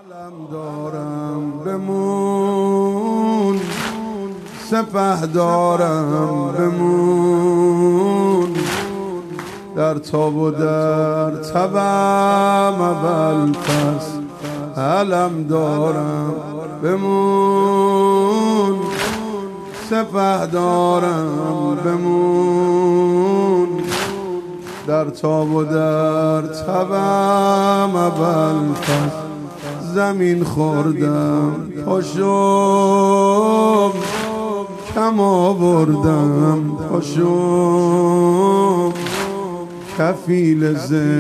علم دارم بمون، سپه دارم بمون، در تاب و در تبم اول پس علم دارم بمون، سپه دارم بمون، در تاب و در تبم اول پس زمین خوردم پاشم کم آوردم پاشم کفیل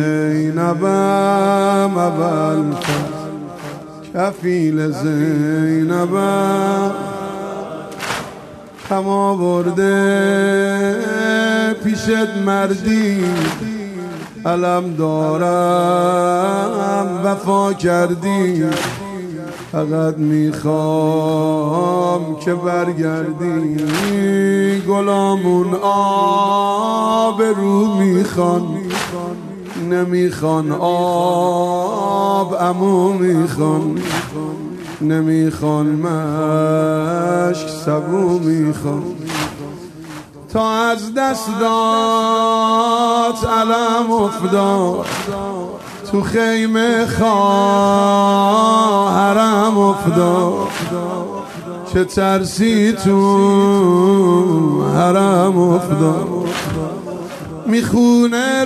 زینبم اول پس کفیل زینبم کم آورده پیشت مردی علم دارم وفا کردی فقط میخوام که برگردی گلامون آب رو میخوان نمیخوان آب عمو میخوان نمیخوان مشک سبو میخوان تا از دست داد علم افتاد تو خیمه خواهرم افتاد چه ترسی تو حرم افتاد میخونه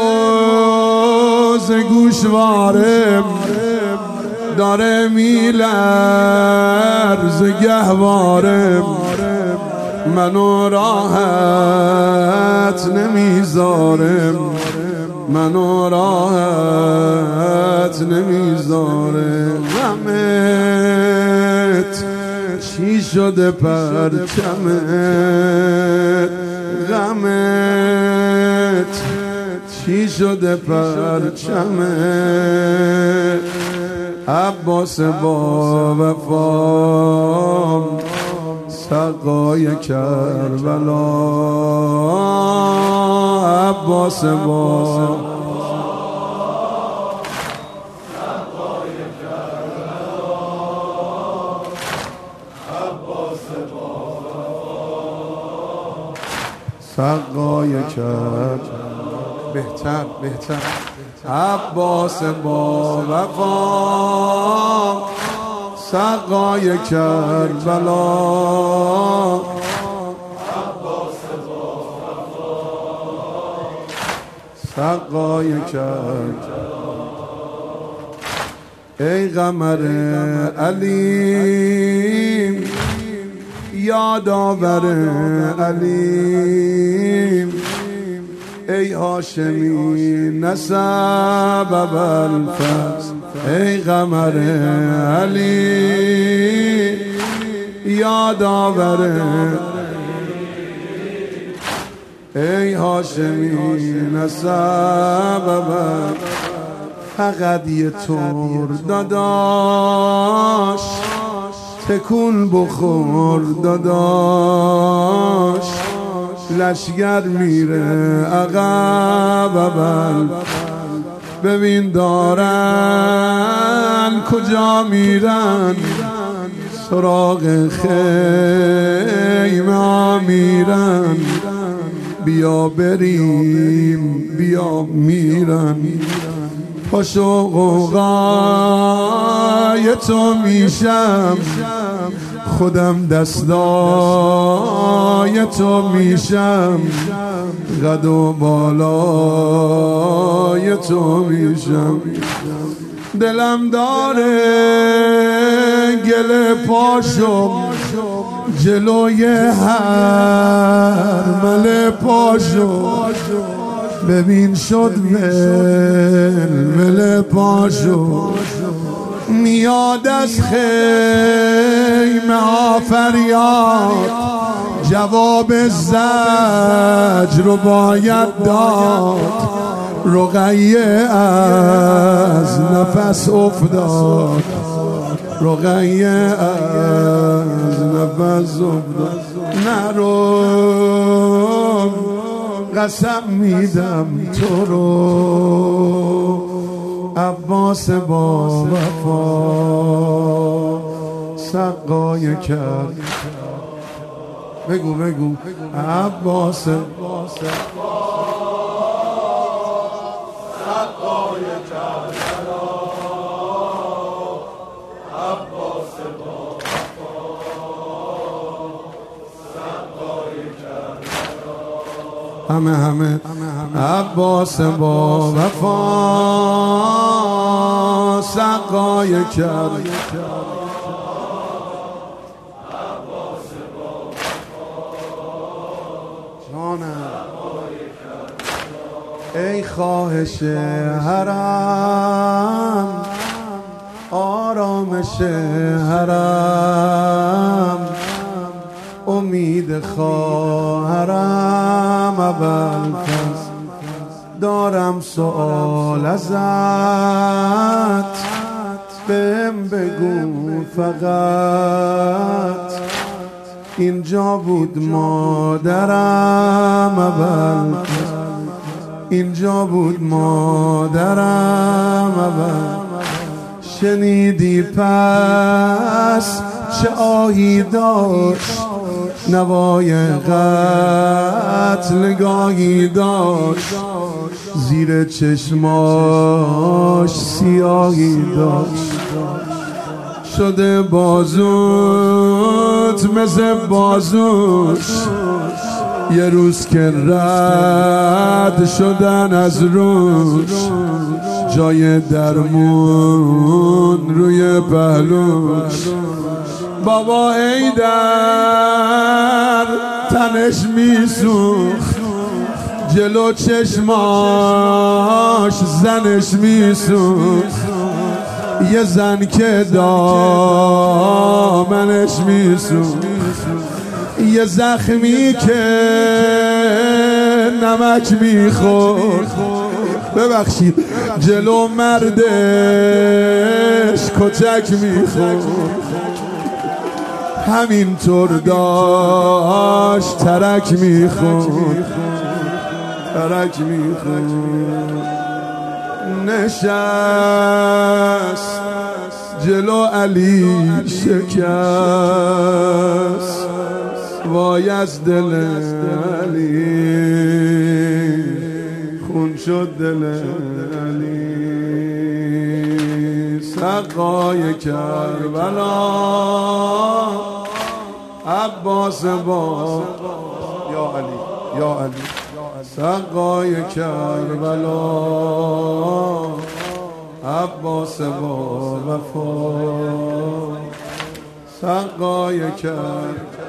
روز گوشوارم داره میلرز گهوارم منو راحت نمیذارم منو راحت نمیذاره غمت چی شده پرچمت غمت چی شده پرچمت عباس با وفام سقای کربلا عباس با سقای کربلا بهتر عباس با وفا سقای کربلا سقای کربلا ای قمر علیم یادآور علیم ای هاشمی نسب اول فصل ای قمر علی یادآور ای هاشمی نسب اول فقط یه طور داداش تکون بخور داداش لشگر میره عقب اول ببین دارن کجا میرن سراغ خیمه میرن بیا بریم بیا میرن پاشو قوقای تو میشم خودم دستای تو میشم قد و بالای تو میشم دلم داره گل پاشم جلوی هر مل پاشم ببین شد ول پاشم میاد از خیمه ها فریاد جواب زجر رو باید داد رقیه از نفس افتاد رقیه از نفس افتاد نرو قسم میدم تو رو عباس با وفا سقای کرد. بگو عباس همه عباس با وفا سقای کرد. ای خواهش حرم آرامش حرم امید خواهرم ابوالفضل دارم سؤال ازت بهم بگو فقط اینجا بود مادرم ابوالفضل اینجا بود مادرم شنیدی پس چه آهی داشت نوای قتلگاهی داشت زیر چشماش سیاهی داشت شده بازوت مثل بازوش یه روز که رد شدن از روش جای درمون روی پهلوش بابا ای در تنش میسوخت جلو چشماش زنش میسوخت یه زن که دامنش میسوخت یه زخمی که نمک میخورد ببخشید جلو مردش کتک میخورد همینطور داشت ترک میخورد نشست جلو علی شکست وای از دل علی خون شد دل علی سقای کربلا عباس با یا علی سقای کربلا عباس با وفا سقای کربلا